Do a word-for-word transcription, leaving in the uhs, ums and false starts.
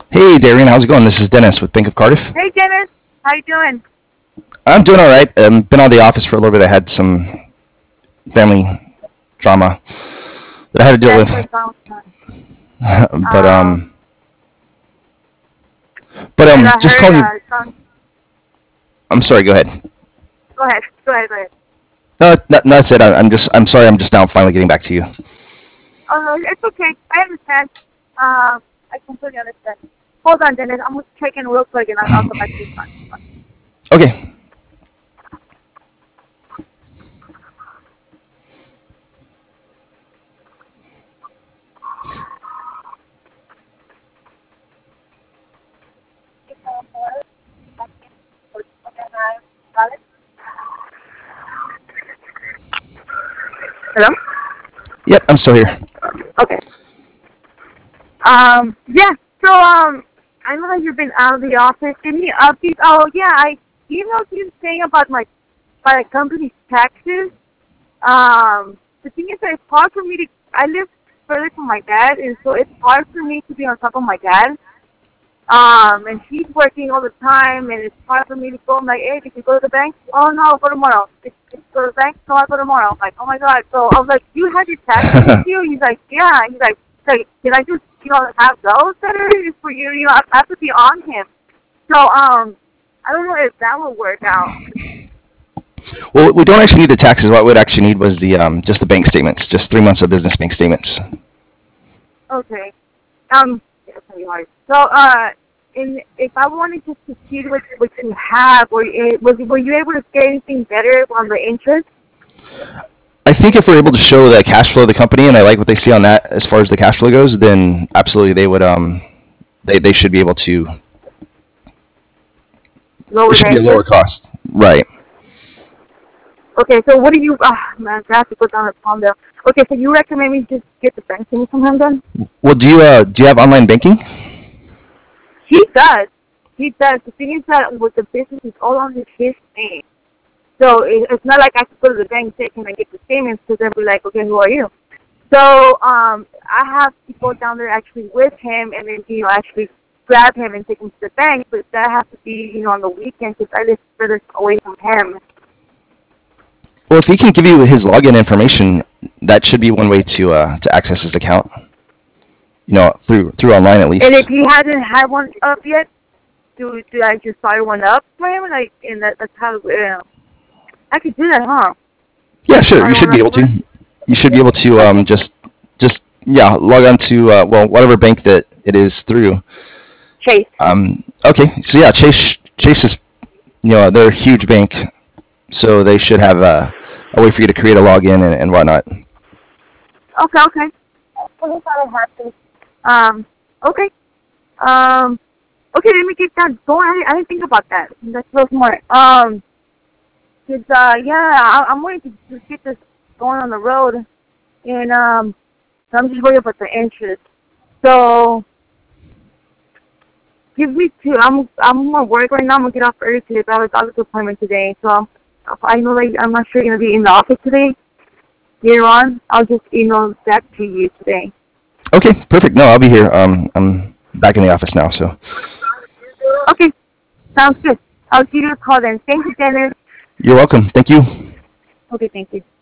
Hey, Darian, how's it going? This is Dennis with Bank of Cardiff. Hey, Dennis. How you doing? I'm doing all right. Um, been out of the office for a little bit. I had some family drama that I had to deal Yes, with. I found one. but Um, um, but yes, um, I just heard. calling you. Uh, some, I'm sorry. Go ahead. go ahead. Go ahead. Go ahead. No, no, no, that's it. I, I'm just. I'm sorry. I'm just now finally getting back to you. Oh no, it's okay. I understand. Um, I completely understand. Hold on, Dennis. I'm just checking real quick, and I'll, I'll come back to you. Fine. Okay. Hello. Yep, I'm still here. Okay. Um. Yeah. So um, I know that you've been out of the office. Any updates? Oh yeah, I emailed you saying about my my company's taxes. Um, the thing is that it's hard for me to. I live further from my dad, and so it's hard for me to be on top of my dad. Um, and he's working all the time, and it's hard for me to go. I'm like, hey, did you go to the bank? Oh no, I'll go tomorrow. Did you go to the bank? No, I'll go tomorrow. I'm like, oh my god. So I was like, you have your taxes with you? He's like, yeah. He's like, like, can I just, you know, have those that are for you? You know, I have to be on him. So um, I don't know if that will work out. Well, we don't actually need the taxes. What we'd actually need was the um, just the bank statements, just three months of business bank statements. Okay. Um, it's gonna be hard. So, uh, in, if I wanted to succeed with what you have, were you, was, were you able to get anything better on the interest? I think if we're able to show the cash flow of the company, and I like what they see on that as far as the cash flow goes, then absolutely they would um they, they should be able to. It Lower should the be a lower interest? cost, right? Okay, so what do you, ah, man, I have to put down a palm there. Okay, so you recommend me just get the bank statement from him then? Well, do you uh do you have online banking? He does. He does. The thing is that with the business, it's all on his, his name. So it, it's not like I could go to the bank and say, can I get the statements? Because they'll be like, okay, who are you? So um, I have to go down there actually with him and then, you know, actually grab him and take him to the bank. But that has to be, you know, on the weekend because I live further away from him. Well, if he can give you his login information, that should be one way to uh to access his account. You know, through through online at And if least. he hasn't had one up yet, do do I just start one up for him? Like, and that, that's how uh, I could do that, huh? Yeah, sure. You Start should one be up able to. first. You should be able to um Okay. just just yeah log on to uh, well whatever bank that it is through. Chase. Um, okay, so yeah, Chase Chase is you know they're a huge bank, so they should have a, a way for you to create a login and, and whatnot. Okay, okay. Well, he thought I had to. Um. Okay. Um. Okay, let me get that going. I, I didn't think about that. That's real smart. Um. Cause uh, yeah, I, I'm waiting to just get this going on the road, and um, so I'm just worried about the interest. So give me two. I'm I'm at work right now. I'm gonna get off early today. But I have a doctor's appointment today, so I know like I'm not sure you're gonna be in the office today. Later on, I'll just email that to you today. Okay, perfect. No, I'll be here. Um, I'm back in the office now, so Okay, sounds good. I'll give you a call then. Thank you, Dennis. you're welcome. Thank you. Okay, thank you.